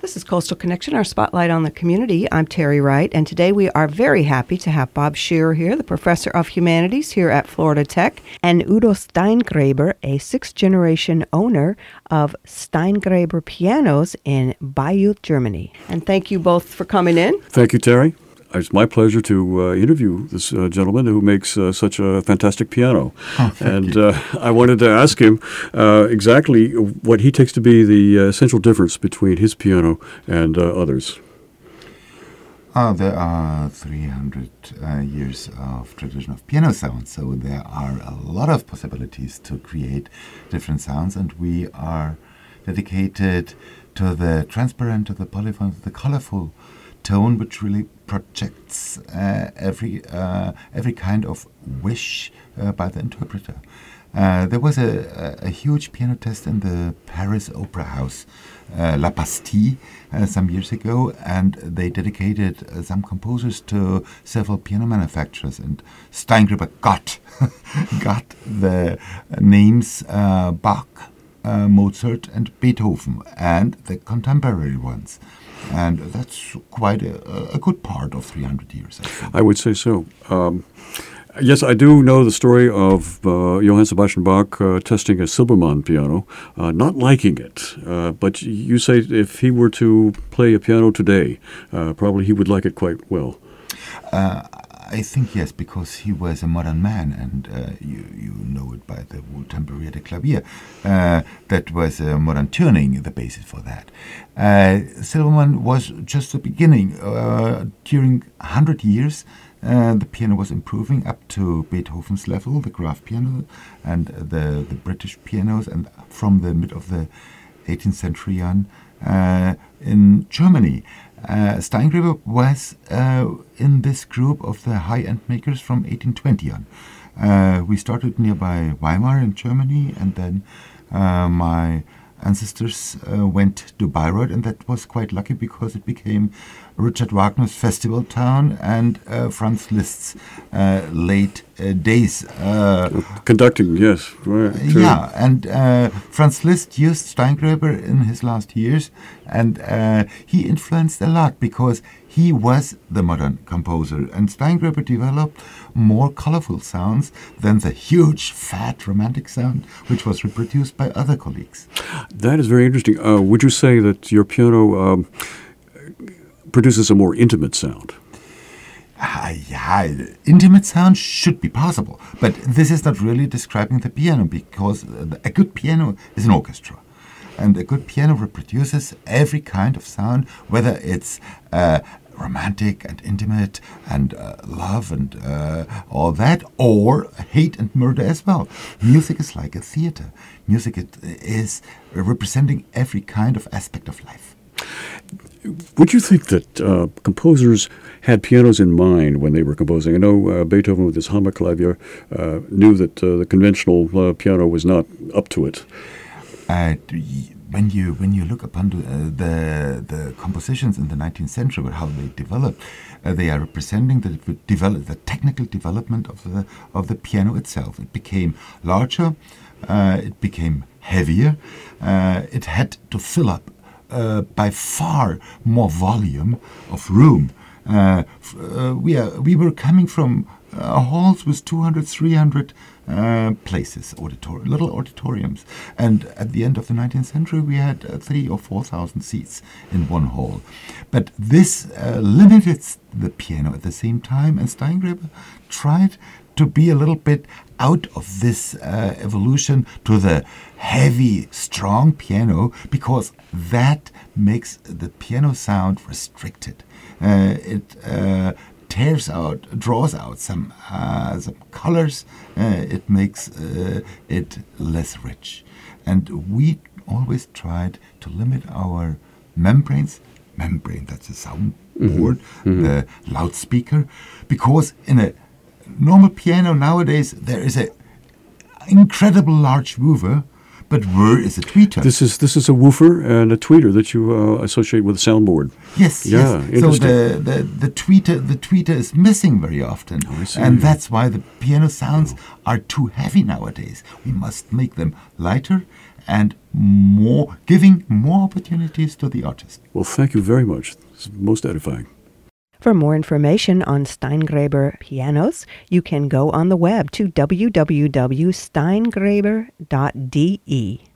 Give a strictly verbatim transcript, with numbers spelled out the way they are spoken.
This is Coastal Connection, our spotlight on the community. I'm Terry Wright, and today we are very happy to have Bob Shearer here, the professor of humanities here at Florida Tech, and Udo Steingraber, a sixth-generation owner of Steingraber Pianos in Bayreuth, Germany. And thank you both for coming in. Thank you, Terry. It's my pleasure to uh, interview this uh, gentleman who makes uh, such a fantastic piano. Oh, and uh, I wanted to ask him uh, exactly what he takes to be the uh, essential difference between his piano and uh, others. Uh, there are three hundred uh, years of tradition of piano sound, so there are a lot of possibilities to create different sounds, and we are dedicated to the transparent, to the polyphonic, to the colorful tone, which really projects uh, every uh, every kind of wish uh, by the interpreter. Uh, there was a, a, a huge piano test in the Paris Opera House, uh, La Bastille, uh, some years ago, and they dedicated uh, some composers to several piano manufacturers. And Steingraber got got the names uh, Bach, uh, Mozart, and Beethoven, and the contemporary ones. And that's quite a, a good part of three hundred years, I think. I would say so. Um, yes, I do know the story of uh, Johann Sebastian Bach uh, testing a Silbermann piano, uh, not liking it. Uh, but you say if he were to play a piano today, uh, probably he would like it quite well. Uh, I think yes, because he was a modern man, and uh, you you know it by the Wohltemperierter de Klavier. Uh, that was uh, modern tuning, the basis for that. Uh, Silbermann was just the beginning. Uh, during one hundred years, uh, the piano was improving up to Beethoven's level, the Graf piano, and the, the British pianos, and from the mid of the eighteenth century on, uh, in Germany. Uh, Steingraber was uh, in this group of the high-end makers from eighteen twenty on. Uh, we started nearby Weimar in Germany, and then uh, my ancestors uh, went to Bayreuth, and that was quite lucky because it became Richard Wagner's festival town and uh, Franz Liszt's uh, late uh, days. Uh, Conducting, yes. Right, yeah, and uh, Franz Liszt used Steingraber in his last years, and uh, he influenced a lot because he was the modern composer, and Steingraber developed more colorful sounds than the huge, fat, romantic sound which was reproduced by other colleagues. That is very interesting. Uh, would you say that your piano um, produces a more intimate sound? Uh, yeah, intimate sound should be possible, but this is not really describing the piano, because a good piano is an orchestra. And a good piano reproduces every kind of sound, whether it's uh, romantic and intimate and uh, love and uh, all that, or hate and murder as well. Music is like a theater. Music it, is representing every kind of aspect of life. Would you think that uh, composers had pianos in mind when they were composing? I know uh, Beethoven with his Hammerklavier uh, knew that uh, the conventional uh, piano was not up to it. Uh, when you when you look upon the uh, the, the compositions in the nineteenth century, how they developed, uh, they are representing the develop the technical development of the of the piano itself. It became larger, uh, it became heavier, uh, it had to fill up uh, by far more volume of room. Uh, f- uh, we are we were coming from uh, halls with two hundred, three hundred uh, places, auditor- little auditoriums, and at the end of the nineteenth century we had uh, three or four thousand seats in one hall. But this uh, limited the piano at the same time, and Steingraber tried to be a little bit out of this uh, evolution to the heavy, strong piano, because that makes the piano sound restricted. Uh, it uh, tears out, draws out some uh, some colors. Uh, it makes uh, it less rich, and we always tried to limit our membranes. Membrane, that's a sound board, mm-hmm. the loudspeaker, because in a normal piano nowadays there is a incredible large woofer. But where is a tweeter? This is this is a woofer and a tweeter that you uh, associate with a soundboard. Yes, yeah, yes. So the, the, the tweeter the tweeter is missing very often, oh, and that's why the piano sounds oh. are too heavy nowadays. We must make them lighter and more, giving more opportunities to the artist. Well, thank you very much. It's most edifying. For more information on Steingraber pianos, you can go on the web to w w w dot steingraber dot d e.